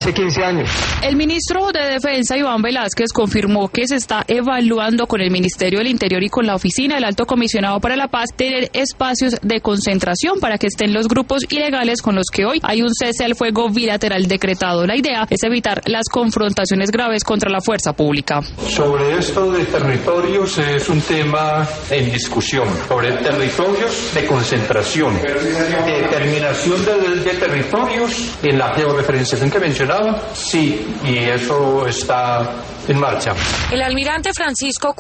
hace 15 años. El ministro de Defensa, Iván Velázquez, confirmó que se está evaluando con el Ministerio del Interior y con la Oficina del Alto Comisionado para la Paz tener espacios de concentración para que estén los grupos ilegales con los que hoy hay un cese al fuego bilateral decretado. La idea es evitar las confrontaciones graves contra la fuerza pública. Sobre esto de territorios es un tema en discusión. Sobre territorios de concentración, determinación de territorios en la georreferenciación que mencionaba, sí, y eso está en marcha. El almirante Francisco